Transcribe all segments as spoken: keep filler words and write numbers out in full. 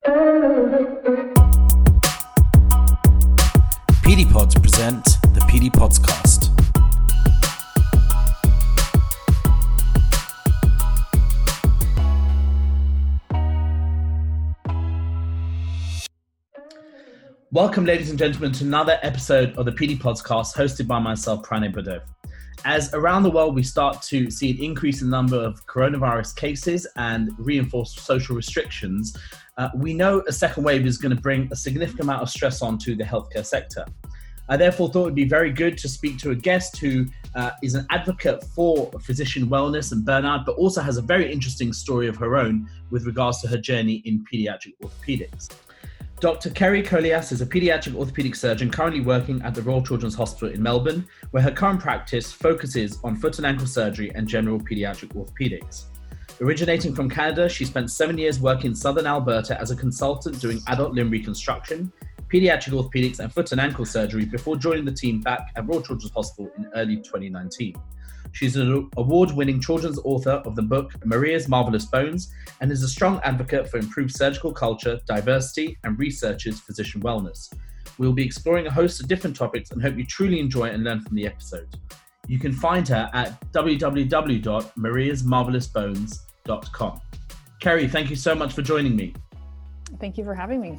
PediPods present the PediPodscast. Welcome, ladies and gentlemen, to another episode of the PediPodscast hosted by myself, Pranay Badov. As around the world we start to see an increase in the number of coronavirus cases and reinforced social restrictions, uh, we know a second wave is going to bring a significant amount of stress onto the healthcare sector. I therefore thought it would be very good to speak to a guest who uh, is an advocate for physician wellness and burnout, but also has a very interesting story of her own with regards to her journey in pediatric orthopedics. Doctor Kerry Colias is a paediatric orthopedic surgeon currently working at the Royal Children's Hospital in Melbourne, where her current practice focuses on foot and ankle surgery and general paediatric orthopedics. Originating from Canada, she spent seven years working in southern Alberta as a consultant doing adult limb reconstruction, paediatric orthopedics and foot and ankle surgery before joining the team back at Royal Children's Hospital in early twenty nineteen. She's an award-winning children's author of the book Maria's Marvelous Bones and is a strong advocate for improved surgical culture, diversity, and researches physician wellness. We'll be exploring a host of different topics and hope you truly enjoy and learn from the episode. You can find her at w w w dot marias marvelous bones dot com. Kerry, thank you so much for joining me. Thank you for having me.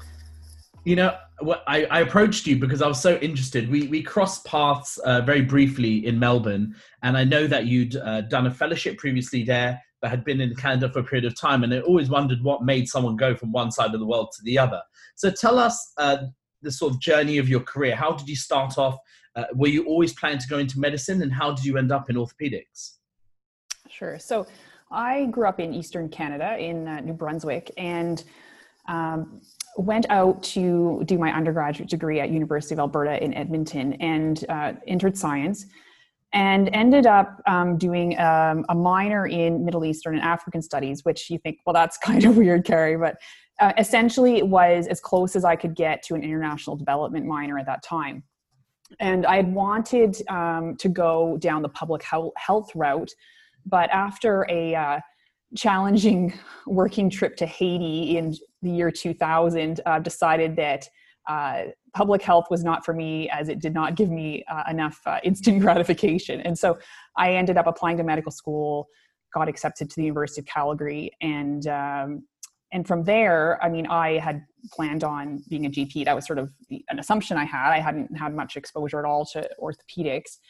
You know, I, I approached you because I was so interested. We we crossed paths uh, very briefly in Melbourne, and I know that you'd uh, done a fellowship previously there, but had been in Canada for a period of time, and I always wondered what made someone go from one side of the world to the other. So tell us uh, the sort of journey of your career. How did you start off? Uh, were you always planning to go into medicine, and how did you end up in orthopedics? Sure. So I grew up in Eastern Canada in uh, New Brunswick, and um, went out to do my undergraduate degree at University of Alberta in Edmonton and uh, entered science and ended up um, doing um, a minor in Middle Eastern and African studies, which you think, well, that's kind of weird, Kerry, but uh, essentially it was as close as I could get to an international development minor at that time. And I had wanted um, to go down the public health route, but after a uh, challenging working trip to Haiti in the year two thousand, uh, decided that uh, public health was not for me, as it did not give me uh, enough uh, instant gratification. And so I ended up applying to medical school, got accepted to the University of Calgary. And um, and from there, I mean, I had planned on being a G P. That was sort of an assumption I had. I hadn't had much exposure at all to orthopedics.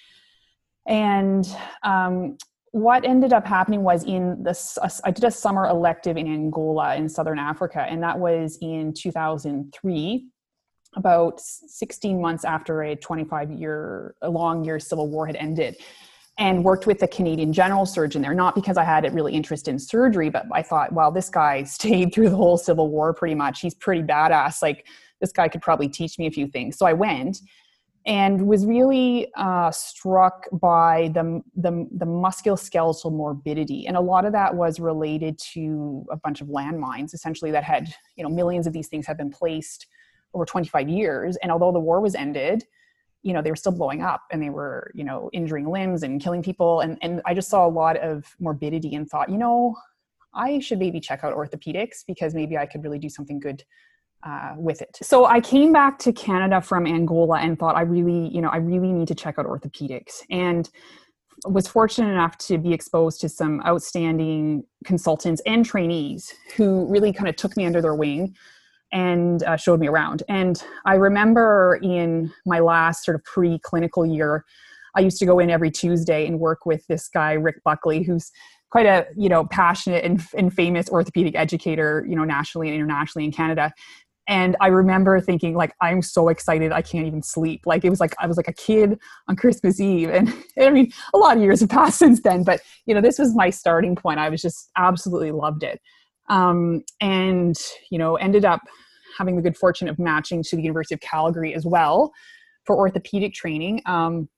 And um, what ended up happening was in this, I did a summer elective in Angola in Southern Africa, and that was in two thousand three, about sixteen months after a twenty-five year, a long year civil war had ended, and worked with the Canadian general surgeon there, not because I had a really interest in surgery, but I thought, well, this guy stayed through the whole civil war pretty much. He's pretty badass. Like, this guy could probably teach me a few things. So I went, and was really uh, struck by the, the, the musculoskeletal morbidity. And a lot of that was related to a bunch of landmines, essentially, that had, you know, millions of these things had been placed over twenty-five years. And although the war was ended, you know, they were still blowing up and they were, you know, injuring limbs and killing people. And, and I just saw a lot of morbidity and thought, you know, I should maybe check out orthopedics because maybe I could really do something good Uh, with it. So I came back to Canada from Angola and thought I really, you know, I really need to check out orthopedics, and was fortunate enough to be exposed to some outstanding consultants and trainees who really kind of took me under their wing and uh, showed me around. And I remember in my last sort of pre-clinical year, I used to go in every Tuesday and work with this guy, Rick Buckley, who's quite a, you know, passionate and, and famous orthopedic educator, you know, nationally and internationally in Canada. And I remember thinking, like, I'm so excited, I can't even sleep. Like, it was like, I was like a kid on Christmas Eve. And I mean, a lot of years have passed since then, but, you know, this was my starting point. I was just absolutely loved it. Um, and, you know, ended up having the good fortune of matching to the University of Calgary as well for orthopedic training. Um,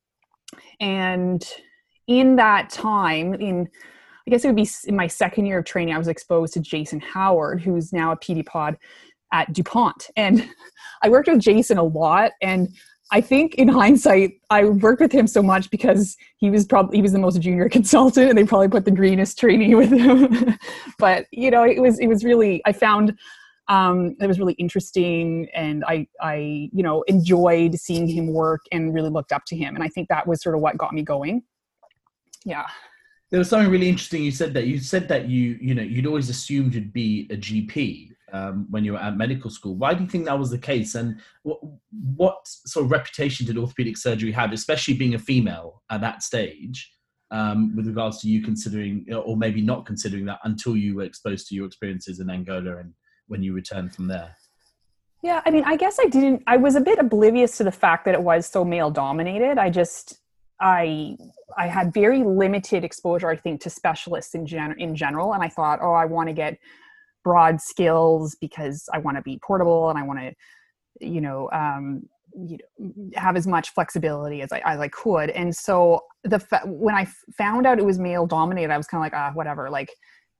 and in that time, in, I guess it would be in my second year of training, I was exposed to Jason Howard, who's now a PediPod at DuPont. And I worked with Jason a lot. And I think in hindsight, I worked with him so much because he was probably, he was the most junior consultant and they probably put the greenest trainee with him. But, you know, it was, it was really, I found Um, it was really interesting, and I, I, you know, enjoyed seeing him work and really looked up to him. And I think that was sort of what got me going. Yeah. There was something really interesting you said that you said that you you know you'd always assumed you'd be a G P um, when you were at medical school. Why do you think that was the case? And what what sort of reputation did orthopedic surgery have, especially being a female at that stage, um, with regards to you considering or maybe not considering that until you were exposed to your experiences in Angola and when you returned from there? Yeah, I mean, I guess I didn't. I was a bit oblivious to the fact that it was so male dominated. I just I I had very limited exposure, I think, to specialists in gen- in general. And I thought, oh, I want to get broad skills because I want to be portable and I want to, you know, um, you know, have as much flexibility as I, as I could. And so the fa- when I f- found out it was male dominated, I was kind of like, ah, whatever. Like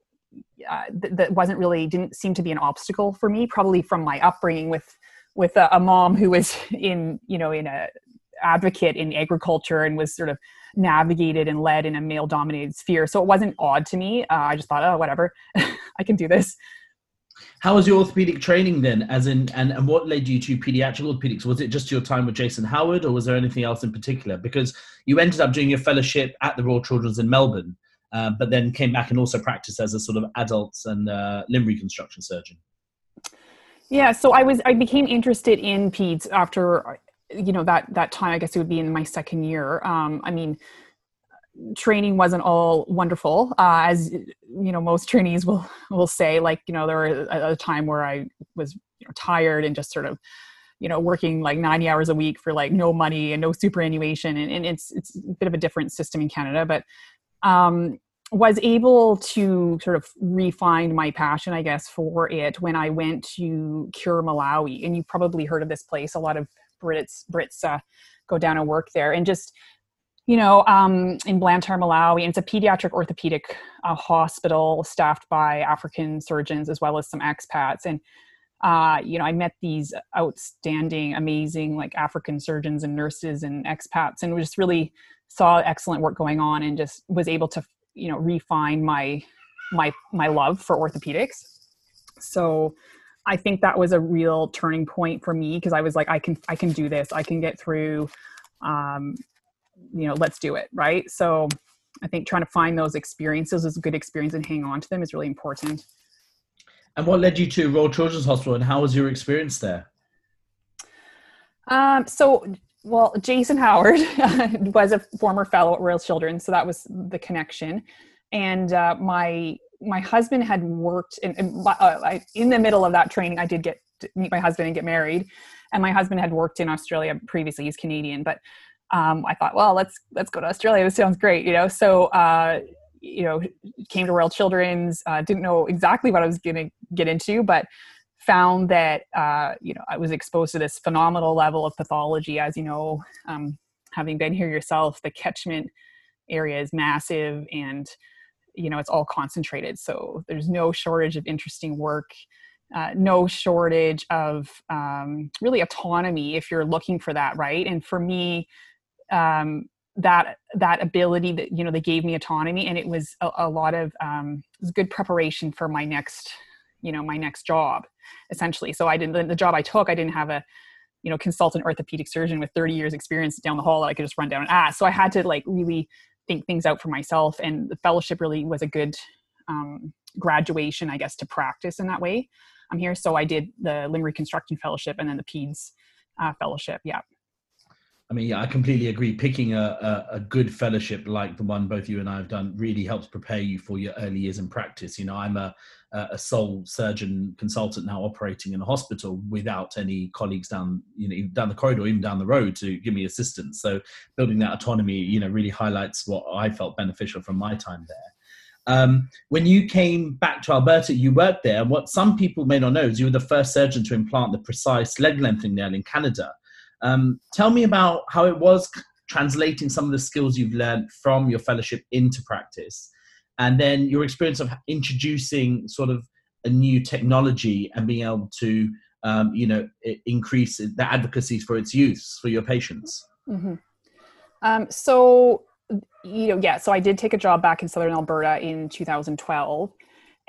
uh, th- that wasn't really didn't seem to be an obstacle for me. Probably from my upbringing with with a, a mom who was in, you know, in a advocate in agriculture and was sort of navigated and led in a male dominated sphere. So it wasn't odd to me. Uh, I just thought, oh, whatever, I can do this. How was your orthopedic training then? As in, and, and what led you to pediatric orthopedics? Was it just your time with Jason Howard, or was there anything else in particular? Because you ended up doing your fellowship at the Royal Children's in Melbourne, uh, but then came back and also practiced as a sort of adults and uh, limb reconstruction surgeon. Yeah, so I was I became interested in peds after, you know, that that time. I guess it would be in my second year. Um, I mean, training wasn't all wonderful, uh, as you know, most trainees will will say. Like, you know, there was a, a time where I was, you know, tired and just sort of, you know, working like ninety hours a week for like no money and no superannuation, and, and it's it's a bit of a different system in Canada, but um, was able to sort of refine my passion, I guess, for it when I went to Cure Malawi. And you've probably heard of this place. A lot of Brits Brits uh, go down and work there, and just, you know, um, in Blantyre, Malawi, and it's a pediatric orthopedic uh, hospital staffed by African surgeons as well as some expats. And uh, you know, I met these outstanding, amazing, like African surgeons and nurses and expats, and just really saw excellent work going on, and just was able to, you know, refine my my my love for orthopedics. So I think that was a real turning point for me, because I was like, I can, I can do this. I can get through, um, you know, let's do it. Right. So I think trying to find those experiences as a good experience and hang on to them is really important. And what led you to Royal Children's Hospital, and how was your experience there? Um, so, well, Jason Howard was a former fellow at Royal Children's. So that was the connection. And uh, my my husband had worked in, in, uh, I, in the middle of that training. I did get to meet my husband and get married, and my husband had worked in Australia previously. He's Canadian, but um, I thought, well, let's let's go to Australia. This sounds great, you know. So uh, you know, came to Royal Children's. Uh, didn't know exactly what I was going to get into, but found that uh, you know, I was exposed to this phenomenal level of pathology. As you know, um, having been here yourself, the catchment area is massive, and you know, it's all concentrated. So there's no shortage of interesting work, uh, no shortage of um, really autonomy if you're looking for that, right? And for me, um, that that ability that, you know, they gave me autonomy, and it was a, a lot of um, it was good preparation for my next, you know, my next job, essentially. So I didn't the, the job I took, I didn't have a, you know, consultant orthopedic surgeon with thirty years experience down the hall that I could just run down and ask. So I had to like really think things out for myself, and the fellowship really was a good um, graduation, I guess, to practice in that way. I'm here. So I did the limb reconstruction fellowship and then the peds uh, fellowship. Yeah. I mean, yeah, I completely agree. Picking a, a, a good fellowship like the one both you and I have done really helps prepare you for your early years in practice. You know, I'm a, a sole surgeon consultant now operating in a hospital without any colleagues down, you know, down the corridor, even down the road to give me assistance. So building that autonomy, you know, really highlights what I felt beneficial from my time there. Um, when you came back to Alberta, you worked there. And what some people may not know is you were the first surgeon to implant the precise leg lengthening nail in Canada. Um, tell me about how it was translating some of the skills you've learned from your fellowship into practice, and then your experience of introducing sort of a new technology and being able to, um, you know, increase the advocacy for its use for your patients. Mm-hmm. Um, so, you know, yeah, so I did take a job back in Southern Alberta in two thousand twelve.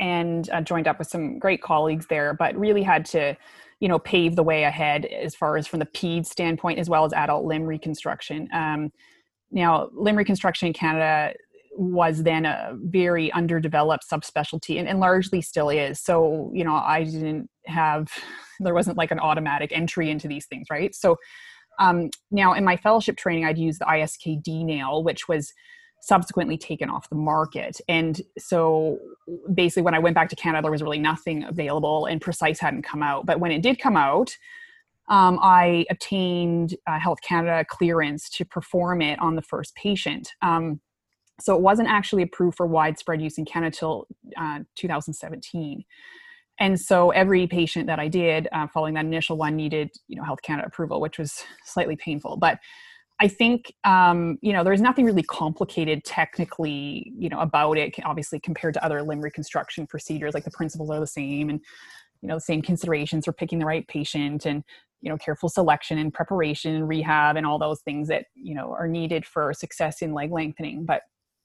and uh, joined up with some great colleagues there, but really had to, you know, pave the way ahead as far as from the peds standpoint, as well as adult limb reconstruction. Um, now, limb reconstruction in Canada was then a very underdeveloped subspecialty, and, and largely still is. So, you know, I didn't have, there wasn't like an automatic entry into these things, right? So um, now in my fellowship training, I'd use the I S K D nail, which was subsequently taken off the market. And so basically when I went back to Canada, there was really nothing available, and Precise hadn't come out. But when it did come out, um, I obtained uh, Health Canada clearance to perform it on the first patient. Um, so it wasn't actually approved for widespread use in Canada till uh, two thousand seventeen. And so every patient that I did uh, following that initial one needed, you know, Health Canada approval, which was slightly painful. But I think, um, you know, there's nothing really complicated technically, you know, about it, obviously compared to other limb reconstruction procedures. Like the principles are the same, and, you know, the same considerations for picking the right patient, and, you know, careful selection and preparation and rehab and all those things that, you know, are needed for success in leg lengthening. But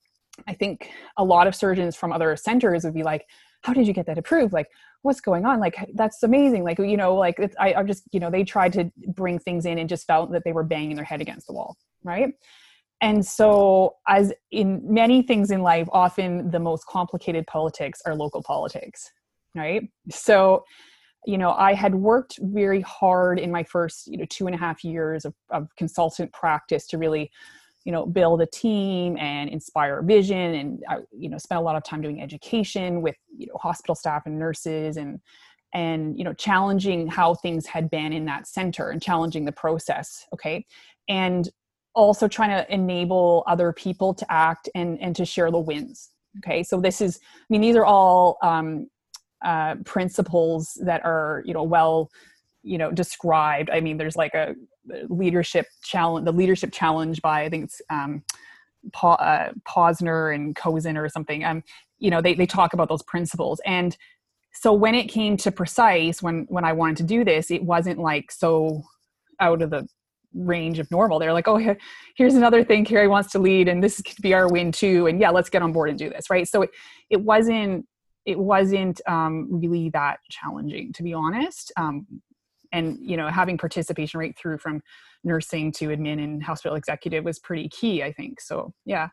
I think a lot of surgeons from other centers would be like, how did you get that approved? Like, what's going on? Like, that's amazing. Like, you know, like it's, I, I'm just, you know, they tried to bring things in and just felt that they were banging their head against the wall. Right. And so as in many things in life, often the most complicated politics are local politics. Right. So, you know, I had worked very hard in my first, you know, two and a half years of, of consultant practice to really, you know, build a team and inspire vision. And I, you know, spent a lot of time doing education with, you know, hospital staff and nurses, and, and, you know, challenging how things had been in that center and challenging the process. Okay. And also trying to enable other people to act and, and to share the wins. Okay. So this is, I mean, these are all um, uh, principles that are, you know, well, you know, described. I mean, there's like a leadership challenge, the leadership challenge by, I think it's um, pa- uh, Posner and Cozen or something. Um, you know, they, they talk about those principles. And so when it came to Precise, when, when I wanted to do this, it wasn't like so out of the range of normal. They're like, oh, here, here's another thing Carrie wants to lead, and this could be our win too. And yeah, let's get on board and do this. Right. So it, it wasn't, it wasn't um, really that challenging, to be honest. Um, And, you know, having participation right through from nursing to admin and hospital executive was pretty key, I think. So, yeah.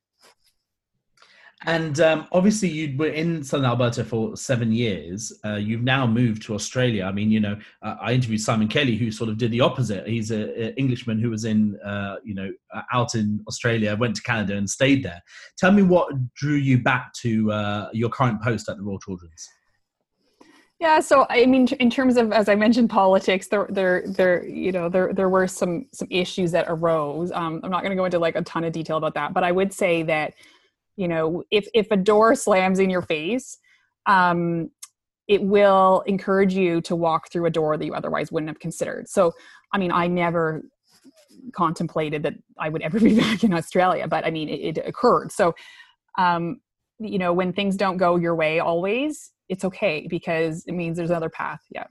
And um, obviously you were in Southern Alberta for seven years. Uh, you've now moved to Australia. I mean, you know, uh, I interviewed Simon Kelly, who sort of did the opposite. He's an Englishman who was in, uh, you know, out in Australia, went to Canada and stayed there. Tell me what drew you back to uh, your current post at the Royal Children's. Yeah, so I mean, in terms of, as I mentioned, politics, there, there, there, you know, there, there were some some issues that arose. Um, I'm not going to go into like a ton of detail about that, but I would say that, you know, if if a door slams in your face, um, it will encourage you to walk through a door that you otherwise wouldn't have considered. So, I mean, I never contemplated that I would ever be back in Australia, but I mean, it, it occurred. So, um, you know, when things don't go your way always, it's okay, because it means there's another path. Yeah.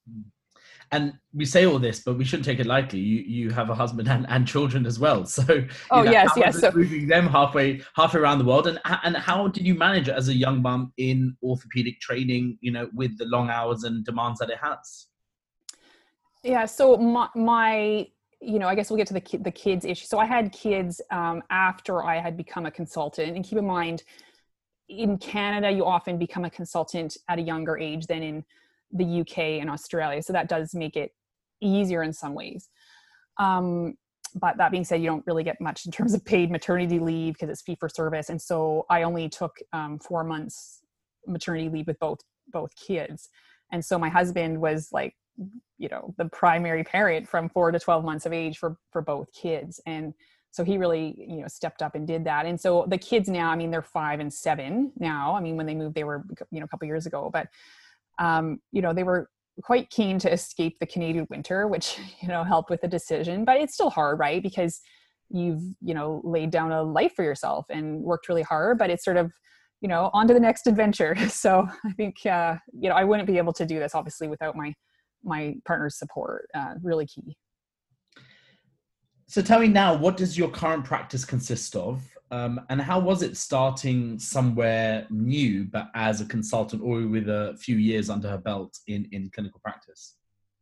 And we say all this, but we shouldn't take it lightly. You you have a husband and, and children as well. So oh you know, yes, how yes. was So it moving them halfway halfway around the world, and and how did you manage it as a young mum in orthopedic training? You know, with the long hours and demands that it has. Yeah. So my, my you know, I guess we'll get to the ki- the kids issue. So I had kids um, after I had become a consultant, and keep in mind, in Canada, you often become a consultant at a younger age than in the U K and Australia. So that does make it easier in some ways. Um, but that being said, you don't really get much in terms of paid maternity leave because it's fee for service. And so I only took um, four months maternity leave with both, both kids. And so my husband was like, you know, the primary parent from four to twelve months of age for, for both kids. And so he really, you know, stepped up and did that. And so the kids now, I mean, they're five and seven now. I mean, when they moved, they were, you know, a couple years ago, but, um, you know, they were quite keen to escape the Canadian winter, which, you know, helped with the decision, but it's still hard, right? Because you've, you know, laid down a life for yourself and worked really hard, but it's sort of, you know, on to the next adventure. So I think, uh, you know, I wouldn't be able to do this obviously without my, my partner's support, uh, really key. So tell me now, what does your current practice consist of? Um, and how was it starting somewhere new, but as a consultant or with a few years under her belt in, in clinical practice?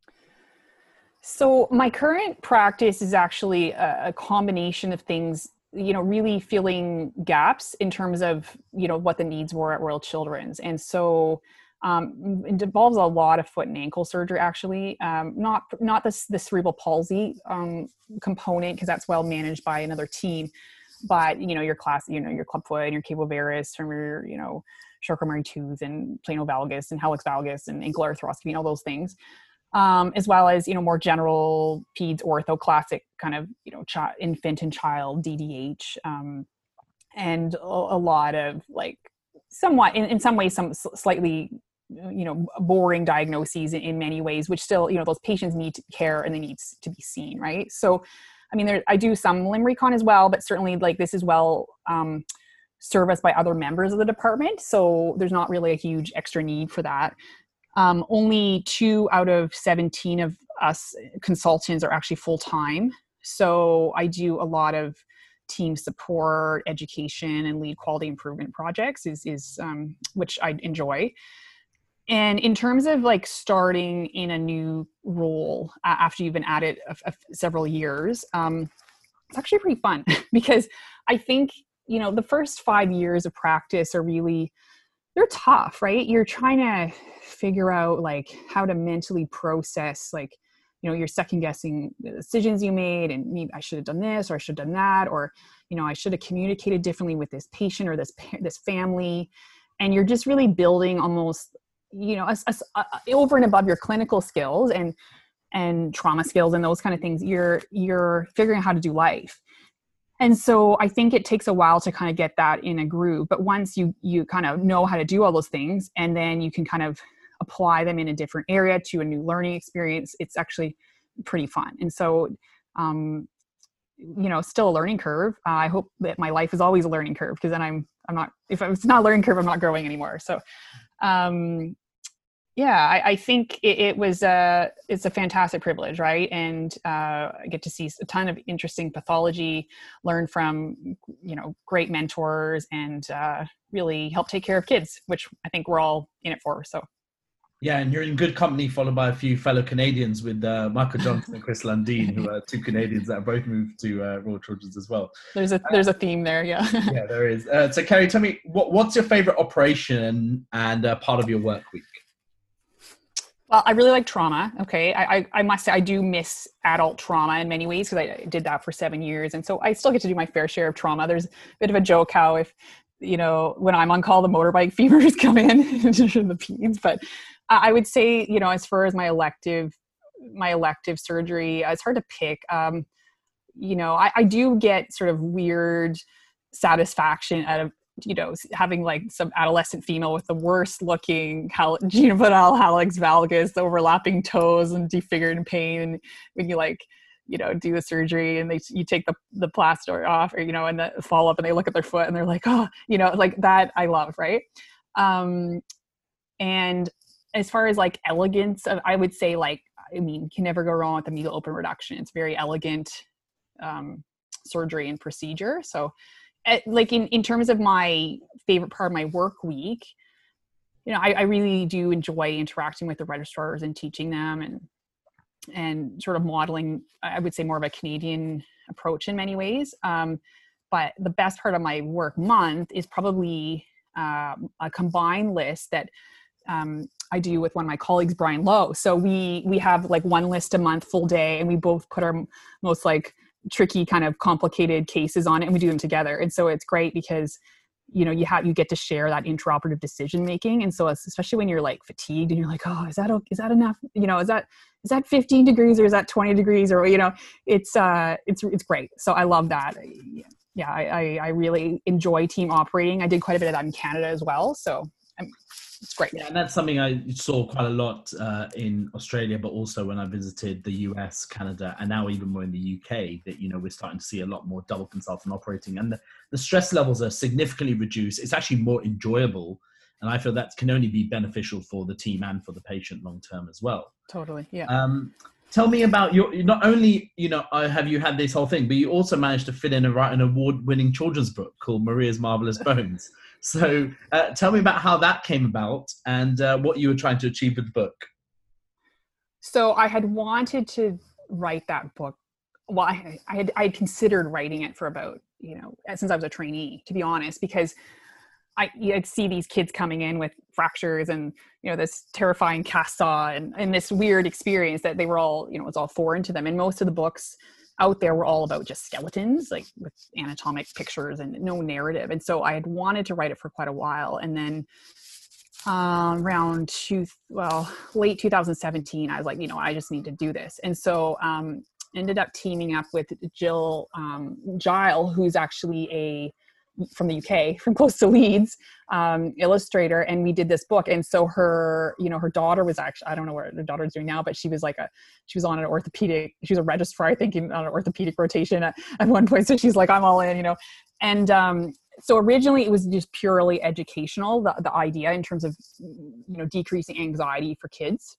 So my current practice is actually a, a combination of things, you know, really filling gaps in terms of, you know, what the needs were at Royal Children's. And so um, it involves a lot of foot and ankle surgery, actually, um, not, not this, the cerebral palsy um, component, because that's well managed by another team, but, you know, your class, you know, your clubfoot and your cavo varus from your, you know, Charcot-Marie-Tooth and plano valgus and hallux valgus and ankle arthroscopy and all those things. Um, as well as, you know, more general peds ortho, classic kind of, you know, ch- infant and child D D H, um, and a, a lot of like somewhat, in, in some ways, some slightly, you know, boring diagnoses in, in many ways, which still, you know, those patients need care and they need to be seen, right? So, I mean, there, I do some limb recon as well, but certainly like this is well um, serviced by other members of the department. So there's not really a huge extra need for that. Um, only two out of seventeen of us consultants are actually full-time. So I do a lot of team support, education, and lead quality improvement projects, is, is um, which I enjoy. And in terms of like starting in a new role uh, after you've been at it a, a, several years, um, it's actually pretty fun because I think, you know, the first five years of practice are really, they're tough, right? You're trying to figure out like how to mentally process, like, you know, you're second guessing the decisions you made and maybe I should have done this or I should have done that, or, you know, I should have communicated differently with this patient or this, this family. And you're just really building almost, you know, a, a, a, over and above your clinical skills and, and trauma skills and those kind of things, you're, you're figuring out how to do life. And so I think it takes a while to kind of get that in a groove, but once you, you kind of know how to do all those things and then you can kind of apply them in a different area to a new learning experience, it's actually pretty fun. And so, um, you know, still a learning curve. Uh, I hope that my life is always a learning curve, because then I'm, I'm not, if it's not a learning curve, I'm not growing anymore. So, um, yeah, I, I think it, it was a, it's a fantastic privilege, right? And uh, I get to see a ton of interesting pathology, learn from, you know, great mentors, and uh, really help take care of kids, which I think we're all in it for. So. Yeah, and you're in good company, followed by a few fellow Canadians with uh, Michael Johnson and Chris Lundeen, who are two Canadians that have both moved to uh, Royal Children's as well. There's a there's a theme there, yeah. Yeah, there is. Uh, so, Kerry, tell me, what, what's your favorite operation and uh, part of your work week? Well, I really like trauma. Okay. I, I, I must say I do miss adult trauma in many ways, because I did that for seven years. And so I still get to do my fair share of trauma. There's a bit of a joke how if, you know, when I'm on call, the motorbike fevers come in, the peds. But I would say, you know, as far as my elective, my elective surgery, it's hard to pick. Um, you know, I, I do get sort of weird satisfaction out of, you know, having like some adolescent female with the worst looking hal- juvenile hallux valgus, the overlapping toes and defigured in pain. And when you like, you know, do the surgery and they, you take the, the plaster off, or, you know, and the follow up and they look at their foot and they're like, oh, you know, like that I love. Right. Um, and as far as like elegance of, I would say like, I mean, you can never go wrong with the medial open reduction. It's very elegant um, surgery and procedure. So, At, like in, in terms of my favorite part of my work week, you know, I, I really do enjoy interacting with the registrars and teaching them and, and sort of modeling, I would say, more of a Canadian approach in many ways. Um, but the best part of my work month is probably uh, a combined list that um, I do with one of my colleagues, Brian Lowe. So we, we have like one list a month, full day, and we both put our most like tricky kind of complicated cases on it and we do them together. And so it's great because, you know, you have, you get to share that intraoperative decision making. And so especially when you're like fatigued and you're like, oh, is that, is that enough? You know, is that, is that fifteen degrees or is that twenty degrees? Or, you know, it's, uh, it's, it's great. So I love that. Yeah. I, I really enjoy team operating. I did quite a bit of that in Canada as well. So I'm, it's great. Yeah, and that's something I saw quite a lot uh, in Australia, but also when I visited the U S, Canada, and now even more in the U K, that, you know, we're starting to see a lot more double consultant operating, and the, the stress levels are significantly reduced. It's actually more enjoyable. And I feel that can only be beneficial for the team and for the patient long term as well. Totally. Yeah. Um, tell me about your, not only, you know, uh, have you had this whole thing, but you also managed to fit in and write an award-winning children's book called Maria's Marvelous Bones. So uh, tell me about how that came about and uh, what you were trying to achieve with the book. So I had wanted to write that book. Well, I, I had I had considered writing it for about, you know, since I was a trainee, to be honest, because I, I'd see these kids coming in with fractures and, you know, this terrifying cast saw and, and this weird experience that they were all, you know, it was all foreign to them. And most of the books out there were all about just skeletons, like with anatomic pictures and no narrative. And so I had wanted to write it for quite a while. And then um, around two, well, late two thousand seventeen, I was like, you know, I just need to do this. And so um, ended up teaming up with Jill um, Gile, who's actually a, from the U K, from close to Leeds, um, illustrator. And we did this book. And so her, you know, her daughter was actually, I don't know what her daughter's doing now, but she was like a, she was on an orthopedic, she was a registrar, I think, in, on an orthopedic rotation at, at one point. So she's like, I'm all in, you know. And um, so originally it was just purely educational, the, the idea in terms of, you know, decreasing anxiety for kids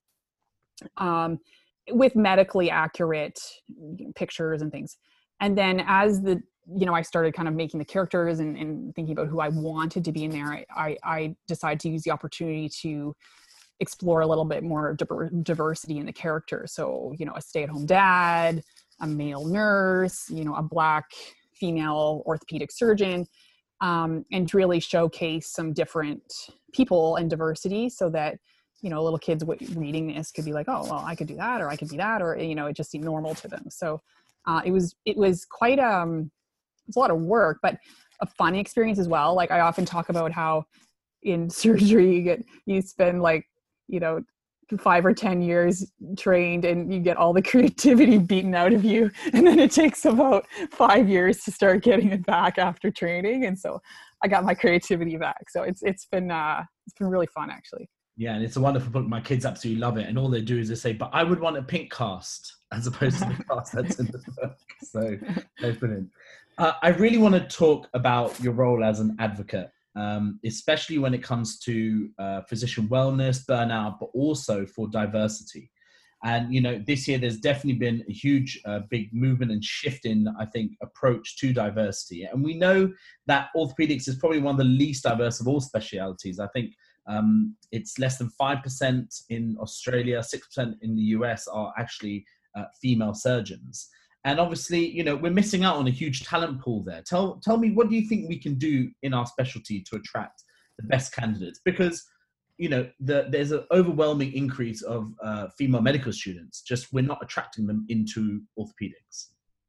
um, with medically accurate pictures and things. And then as the, you know, I started kind of making the characters and, and thinking about who I wanted to be in there, I, I decided to use the opportunity to explore a little bit more diversity in the character. So, you know, a stay-at-home dad, a male nurse, you know, a Black female orthopedic surgeon, um, and really showcase some different people and diversity so that, you know, little kids reading this could be like, oh, well, I could do that, or I could be that, or, you know, it just seemed normal to them. So uh, it was, it was quite, um, it's a lot of work, but a fun experience as well. Like I often talk about how in surgery you get, you spend like, you know, five or ten years trained and you get all the creativity beaten out of you. And then it takes about five years to start getting it back after training. And so I got my creativity back. So it's, it's been, uh, it's been really fun actually. Yeah, and it's a wonderful book. My kids absolutely love it. And all they do is they say, but I would want a pink cast as opposed to the cast that's in the book. So that's brilliant. Uh, I really want to talk about your role as an advocate, um, especially when it comes to uh, physician wellness, burnout, but also for diversity. And, you know, this year there's definitely been a huge, uh, big movement and shift in, I think, approach to diversity. And we know that orthopedics is probably one of the least diverse of all specialities. I think um, it's less than five percent in Australia, six percent in the U S are actually uh, female surgeons. And obviously, you know, we're missing out on a huge talent pool there. Tell tell me, what do you think we can do in our specialty to attract the best candidates? Because, you know, the, there's an overwhelming increase of uh, female medical students. Just we're not attracting them into orthopedics.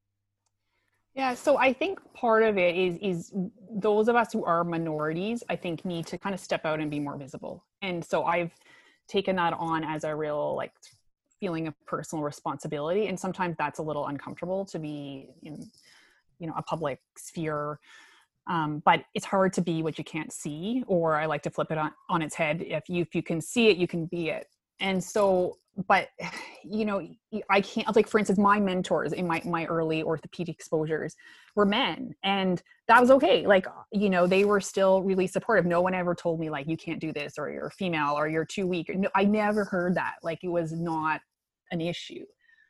Yeah, so I think part of it is is those of us who are minorities, I think, need to kind of step out and be more visible. And so I've taken that on as a real, like, feeling of personal responsibility. And sometimes that's a little uncomfortable to be in, you know, a public sphere. Um, but it's hard to be what you can't see, or I like to flip it on, on its head. If you, if you can see it, you can be it. And so, but, you know, I can't, like, for instance, my mentors in my, my early orthopedic exposures were men, and that was okay. Like, you know, they were still really supportive. No one ever told me, like, you can't do this, or you're female, or you're too weak. No, I never heard that. Like, it was not an issue.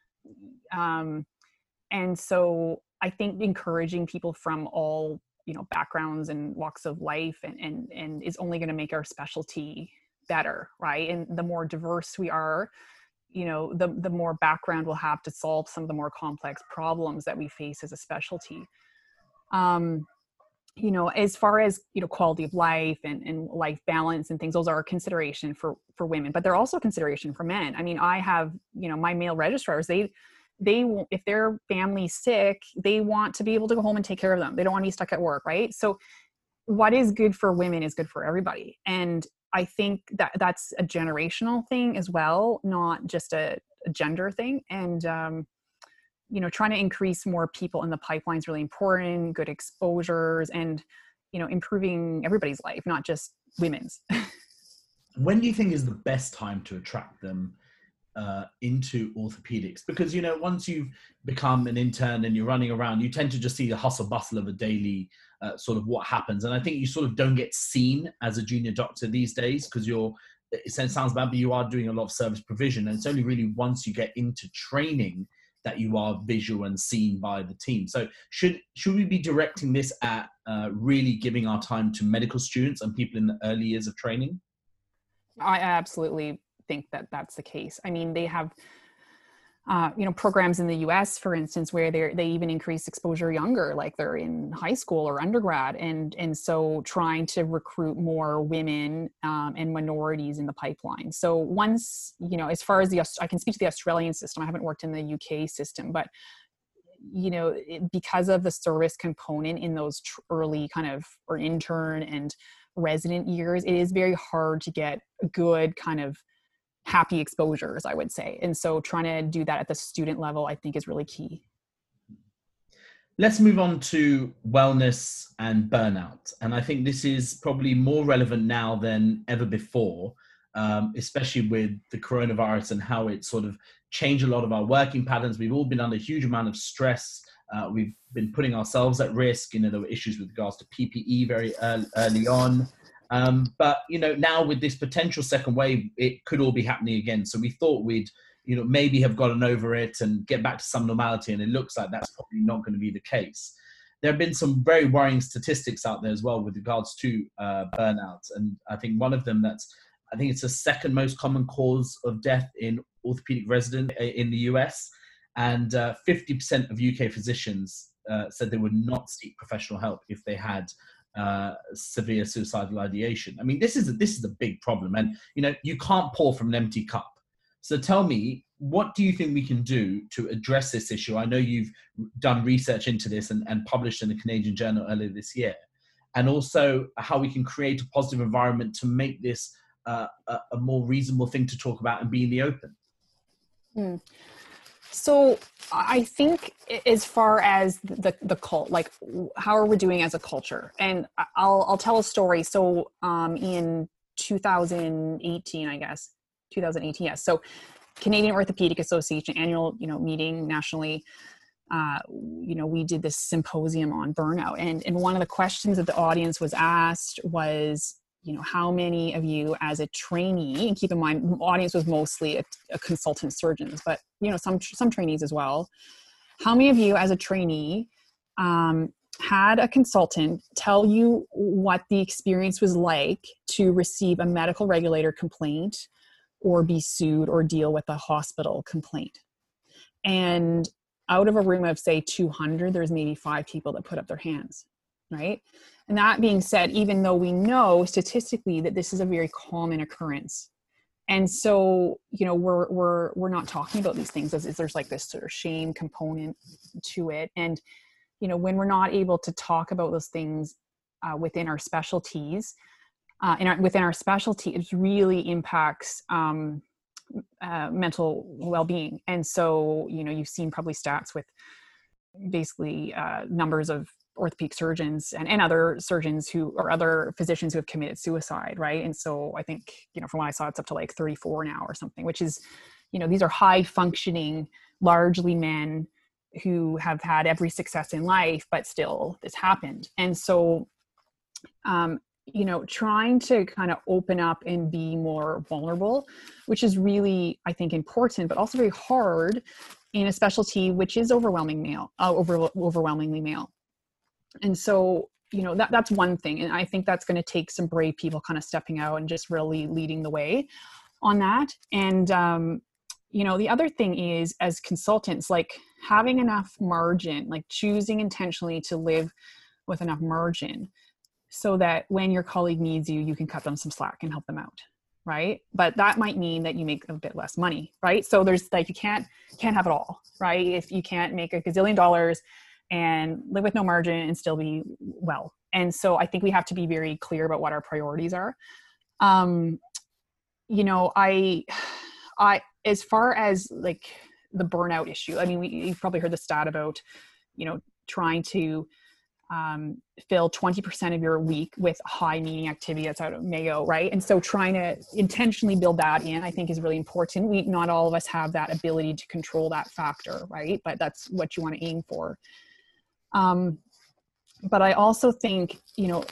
Um, and so I think encouraging people from all, you know, backgrounds and walks of life and, and, and is only going to make our specialty better. Right. And the more diverse we are, you know, the, the more background we'll have to solve some of the more complex problems that we face as a specialty. Um, you know, as far as, you know, quality of life and, and life balance and things, those are a consideration for, for women, but they're also a consideration for men. I mean, I have, you know, my male registrars, they, they, if their family's sick, they want to be able to go home and take care of them. They don't want to be stuck at work. Right. So what is good for women is good for everybody. And I think that that's a generational thing as well, not just a, a gender thing. And, um, you know, trying to increase more people in the pipeline is really important, good exposures, and, you know, improving everybody's life, not just women's. When do you think is the best time to attract them uh, into orthopedics? Because, you know, once you've become an intern and you're running around, you tend to just see the hustle bustle of a daily uh, sort of what happens. And I think you sort of don't get seen as a junior doctor these days because you're it sounds bad, but you are doing a lot of service provision. And it's only really once you get into training that you are visual and seen by the team. So should should we be directing this at uh, really giving our time to medical students and people in the early years of training? I absolutely think that that's the case. I mean, they have, uh, you know, programs in the U S, for instance, where they they even increase exposure younger, like they're in high school or undergrad, and and so trying to recruit more women um, and minorities in the pipeline. So once, you know, as far as the, I can speak to the Australian system. I haven't worked in the U K system, but you know, it, because of the service component in those tr- early kind of or intern and resident years, it is very hard to get good kind of happy exposures, I would say. And so trying to do that at the student level, I think, is really key. Let's move on to wellness and burnout. And I think this is probably more relevant now than ever before, um, especially with the coronavirus and how it sort of changed a lot of our working patterns. We've all been under a huge amount of stress. Uh, we've been putting ourselves at risk. You know, there were issues with regards to P P E very early, early on. Um, but, you know, now with this potential second wave, it could all be happening again. So we thought we'd, you know, maybe have gotten over it and get back to some normality. And it looks like that's probably not going to be the case. There have been some very worrying statistics out there as well with regards to uh, burnout. And I think one of them that's, I think it's the second most common cause of death in orthopedic residents in the U S. And uh, fifty percent of U K physicians uh, said they would not seek professional help if they had uh, severe suicidal ideation. I mean, this is a, this is a big problem. And, you know, you can't pour from an empty cup. So tell me, what do you think we can do to address this issue? I know you've done research into this and, and published in the Canadian Journal earlier this year. And also how we can create a positive environment to make this uh, a, a more reasonable thing to talk about and be in the open. Hmm. So I think as far as the, the cult, like how are we doing as a culture? And I'll, I'll tell a story. So um, in two thousand eighteen, I guess, two thousand eighteen, yes. So Canadian Orthopedic Association annual, you know, meeting nationally, uh, you know, we did this symposium on burnout. And, and one of the questions that the audience was asked was, you know, how many of you as a trainee, and keep in mind, the audience was mostly a, a consultant surgeons, but, you know, some, some trainees as well. How many of you as a trainee um, had a consultant tell you what the experience was like to receive a medical regulator complaint or be sued or deal with a hospital complaint? And out of a room of, say, two hundred, there's maybe five people that put up their hands, right? And that being said, even though we know statistically that this is a very common occurrence, and so, you know, we're we're we're not talking about these things as, as there's like this sort of shame component to it. And, you know, when we're not able to talk about those things uh, within our specialties, uh, in our, within our specialty, it really impacts um, uh, mental well-being. And so, you know, you've seen probably stats with basically uh, numbers of orthopedic surgeons and, and other surgeons who, or other physicians who have committed suicide, right? And so I think, you know, from what I saw, it's up to like thirty-four now or something, which is, you know, these are high functioning, largely men who have had every success in life, but still this happened. And so, um, you know, trying to kind of open up and be more vulnerable, which is really, I think, important, but also very hard in a specialty which is overwhelming male, uh, over, overwhelmingly male. And so, you know, that that's one thing. And I think that's going to take some brave people kind of stepping out and just really leading the way on that. And, um, you know, the other thing is, as consultants, like having enough margin, like choosing intentionally to live with enough margin so that when your colleague needs you, you can cut them some slack and help them out. Right. But that might mean that you make a bit less money. Right. So there's like, you can't, can't have it all. Right. If you can't make a gazillion dollars and live with no margin and still be well. And so I think we have to be very clear about what our priorities are. Um, you know, I, I, as far as like the burnout issue, I mean, we, you've probably heard the stat about, you know, trying to um, fill twenty percent of your week with high meaning activity that's out of Mayo, right? And so trying to intentionally build that in, I think, is really important. We, not all of us have that ability to control that factor, right? But that's what you want to aim for. Um, but I also think, you know,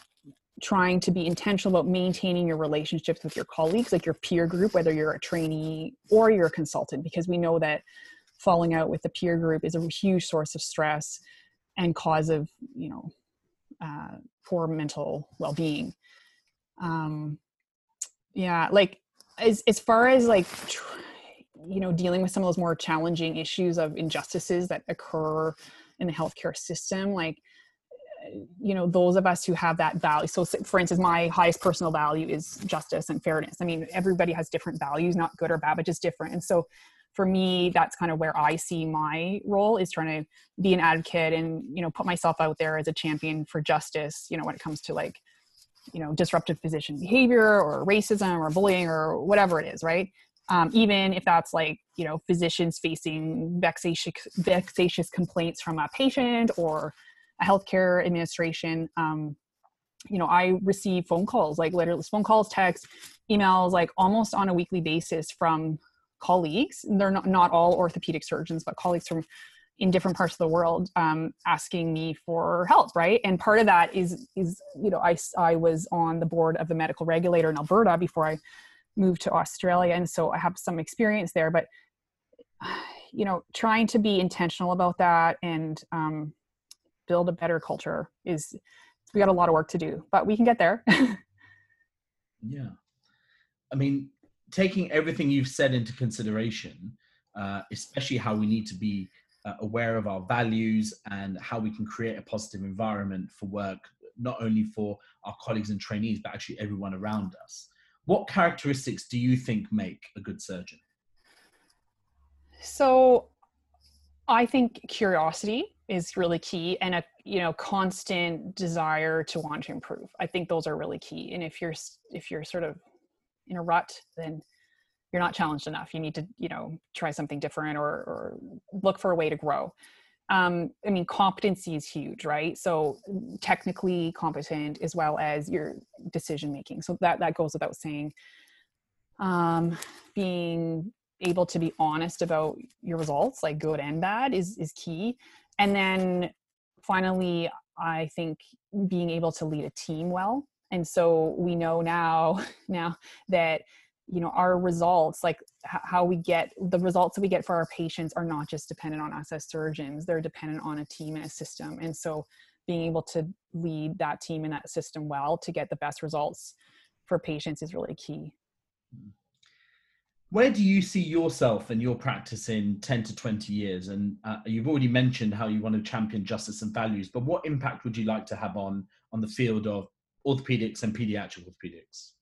trying to be intentional about maintaining your relationships with your colleagues, like your peer group, whether you're a trainee or you're a consultant, because we know that falling out with the peer group is a huge source of stress and cause of, you know, uh, poor mental well-being. Um, yeah, like as, as far as like, tr- you know, dealing with some of those more challenging issues of injustices that occur in the healthcare system, like, you know, those of us who have that value. So for instance, my highest personal value is justice and fairness. I mean, everybody has different values, not good or bad, but just different. And so for me, that's kind of where I see my role, is trying to be an advocate and, you know, put myself out there as a champion for justice, you know, when it comes to like, you know, disruptive physician behavior or racism or bullying or whatever it is, right? Um, even if that's like, you know, physicians facing vexatious, vexatious complaints from a patient or a healthcare administration. Um, you know, I receive phone calls, like literally phone calls, texts, emails, like almost on a weekly basis from colleagues. They're not, not all orthopedic surgeons, but colleagues from in different parts of the world, um, asking me for help. Right. And part of that is, is, you know, I, I was on the board of the medical regulator in Alberta before I moved to Australia. And so I have some experience there, but, you know, trying to be intentional about that and, um, build a better culture is, we got a lot of work to do, but we can get there. Yeah. I mean, taking everything you've said into consideration, uh, especially how we need to be uh, aware of our values and how we can create a positive environment for work, not only for our colleagues and trainees, but actually everyone around us. What characteristics do you think make a good surgeon? So I think curiosity is really key, and a, you know, constant desire to want to improve. I think those are really key. And if you're, if you're sort of in a rut, then you're not challenged enough. You need to, you know, try something different or, or look for a way to grow. Um, I mean, competency is huge, right? So technically competent as well as your decision making. So that, that goes without saying. Um, being able to be honest about your results, like good and bad, is, is key. And then finally, I think being able to lead a team well. And so we know now, now that, you know, our results, like h- how we get the results that we get for our patients are not just dependent on us as surgeons, they're dependent on a team and a system. And so being able to lead that team and that system well to get the best results for patients is really key. Where do you see yourself and your practice in ten to twenty years? And uh, you've already mentioned how you want to champion justice and values, but what impact would you like to have on, on the field of orthopedics and pediatric orthopedics?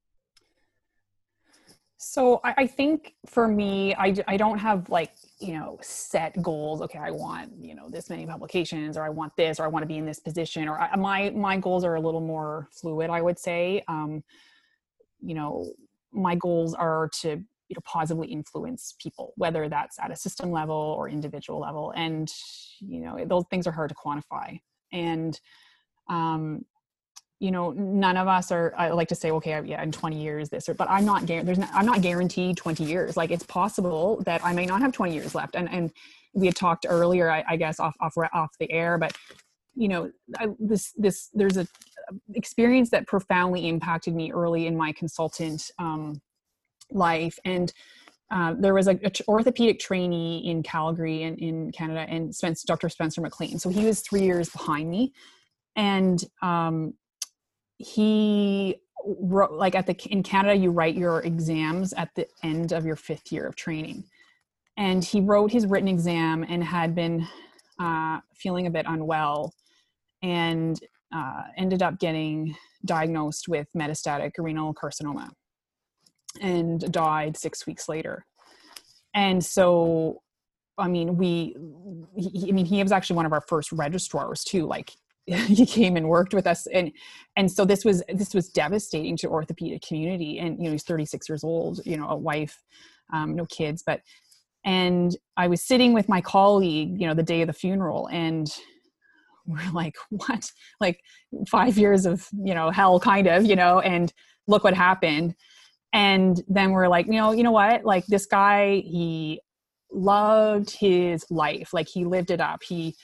So I, I think for me, I, I don't have like, you know, set goals. Okay, I want, you know, this many publications, or I want this, or I want to be in this position, or I, my, my goals are a little more fluid, I would say. Um, you know, my goals are to, you know, positively influence people, whether that's at a system level or individual level. And, you know, those things are hard to quantify. And, um, you know, none of us are, I like to say, okay, yeah, in twenty years, this, or, but I'm not, there's not, I'm not guaranteed twenty years. Like, it's possible that I may not have twenty years left. And, and we had talked earlier, I, I guess off, off, off the air, but, you know, I, this, this, there's a experience that profoundly impacted me early in my consultant, um, life. And, uh, there was a, a orthopedic trainee in Calgary in, in Canada, and Spence, Doctor Spencer McLean. So he was three years behind me. And, um, he wrote, like at the, in Canada, you write your exams at the end of your fifth year of training. And he wrote his written exam and had been, uh, feeling a bit unwell, and, uh, ended up getting diagnosed with metastatic renal carcinoma and died six weeks later. And so, I mean, we, he, I mean, he was actually one of our first registrars too. Like, he came and worked with us. And, and so this was, this was devastating to orthopedic community. And, you know, he's thirty-six years old, you know, a wife, um, no kids, but, and I was sitting with my colleague, you know, the day of the funeral, and we're like, what, like five years of, you know, hell kind of, you know, and look what happened. And then we're like, you know, you know what, like this guy, he loved his life. Like he lived it up. He,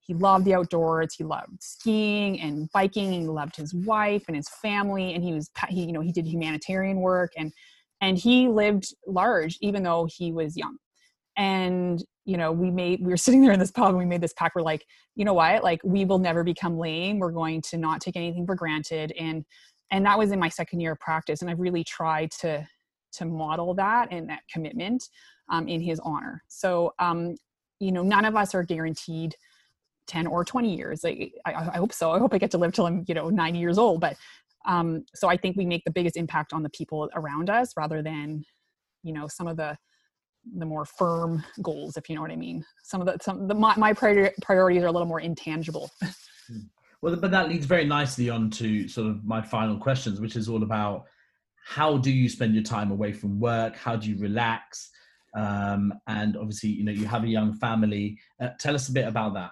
he loved the outdoors. He loved skiing and biking. He loved his wife and his family. And he was, he, you know, he did humanitarian work, and, and he lived large, even though he was young. And, you know, we made, we were sitting there in this pub and we made this pact. We're like, you know what, like, we will never become lame. We're going to not take anything for granted. And, and that was in my second year of practice. And I've really tried to, to model that and that commitment um, in his honor. So, um, you know, none of us are guaranteed ten or twenty years. I, I, I hope so. I hope I get to live till I'm, you know, ninety years old. But um, so I think we make the biggest impact on the people around us rather than, you know, some of the, the more firm goals, if you know what I mean. Some of the, some the, my, my priori- priorities are a little more intangible. Well, but that leads very nicely on to sort of my final questions, which is all about how do you spend your time away from work? How do you relax? Um, and obviously, you know, you have a young family. Uh, tell us a bit about that.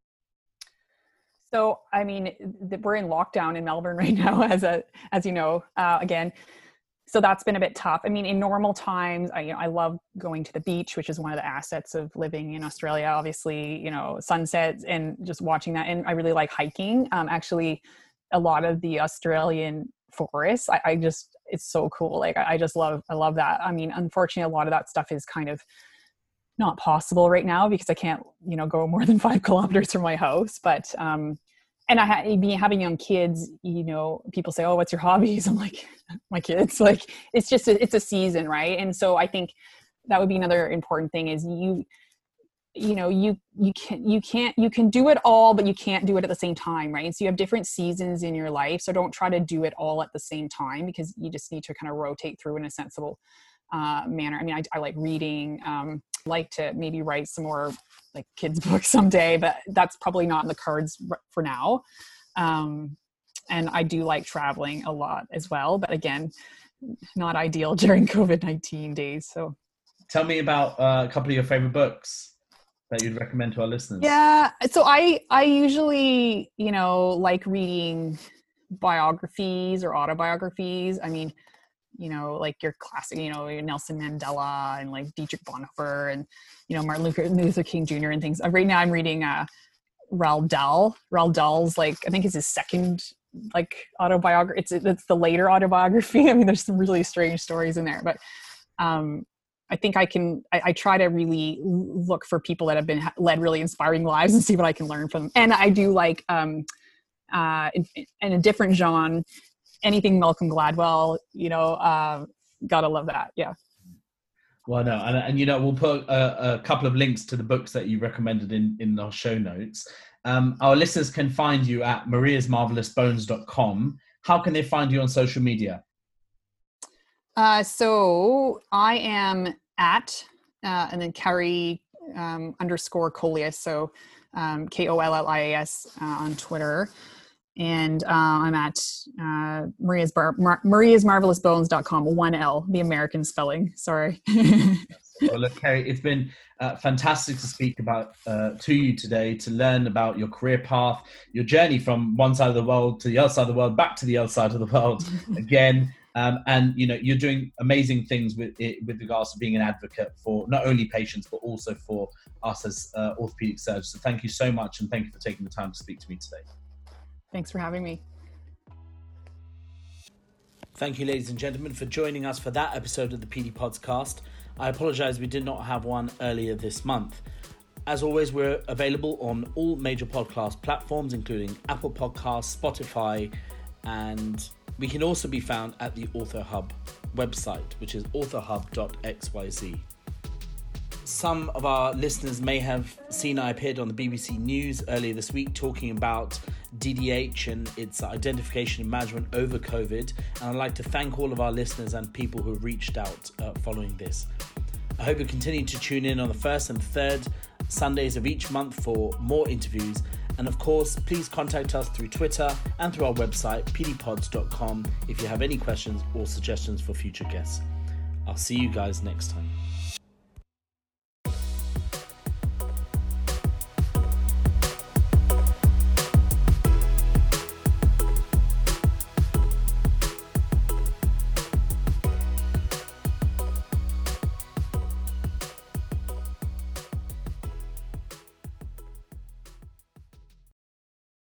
So, I mean, we're in lockdown in Melbourne right now, as a, as you know, uh, again, so that's been a bit tough. I mean, in normal times, I, you know, I love going to the beach, which is one of the assets of living in Australia, obviously, you know, sunsets and just watching that. And I really like hiking. Um, actually, a lot of the Australian forests, I, I just, it's so cool. Like, I, I just love, I love that. I mean, unfortunately, a lot of that stuff is kind of not possible right now because I can't, you know, go more than five kilometers from my house. But, um, and I ha- being having young kids, you know, people say, "Oh, what's your hobbies?" I'm like, my kids. Like, it's just a, it's a season, right? And so I think that would be another important thing is you, you know, you you can you can't you can do it all, but you can't do it at the same time, right? And so you have different seasons in your life, so don't try to do it all at the same time because you just need to kind of rotate through in a sensible uh, manner. I mean, I, I like reading. Um, like to maybe write some more like kids books someday, but that's probably not in the cards for now. Um, and I do like traveling a lot as well, but again, not ideal during COVID nineteen days. So tell me about uh, a couple of your favorite books that you'd recommend to our listeners. Yeah. So I, I usually, you know, like reading biographies or autobiographies. I mean, you know, like your classic, you know, your Nelson Mandela and like Dietrich Bonhoeffer and, you know, Martin Luther, Luther King Junior and things. Uh, right now I'm reading uh, Roald Dahl. Roald Dahl's like, I think it's his second like autobiography. It's, it's the later autobiography. I mean, there's some really strange stories in there, but um, I think I can, I, I try to really look for people that have been led really inspiring lives and see what I can learn from them. And I do like, um, uh, in, in a different genre, anything Malcolm Gladwell, you know, uh, gotta love that. Yeah. Well, no, and, and you know, we'll put a, a couple of links to the books that you recommended in, in our show notes. Um, our listeners can find you at marias marvelous bones dot com. How can they find you on social media? Uh, so I am at, uh, and then Carrie um, underscore Collias. So um, K O L L I A S uh, on Twitter. And uh, I'm at uh, Maria's, Bar- Mar- marias marvelous bones dot com, one L, the American spelling. Sorry. Well, look, Carrie, it's been uh, fantastic to speak about uh, to you today, to learn about your career path, your journey from one side of the world to the other side of the world, back to the other side of the world again. Um, and, you know, you're doing amazing things with it, with regards to being an advocate for not only patients, but also for us as uh, orthopedic surgeons. So thank you so much. And thank you for taking the time to speak to me today. Thanks for having me. Thank you, ladies and gentlemen, for joining us for that episode of the P D Podcast. I apologize we did not have one earlier this month. As always, we're available on all major podcast platforms, including Apple Podcasts, Spotify, and we can also be found at the OrthoHub website, which is orthohub dot x y z. Some of our listeners may have seen I appeared on the B B C News earlier this week talking about D D H and its identification and management over COVID. And I'd like to thank all of our listeners and people who have reached out uh, following this. I hope you continue to tune in on the first and third Sundays of each month for more interviews. And of course, please contact us through Twitter and through our website, p d pods dot com, if you have any questions or suggestions for future guests. I'll see you guys next time.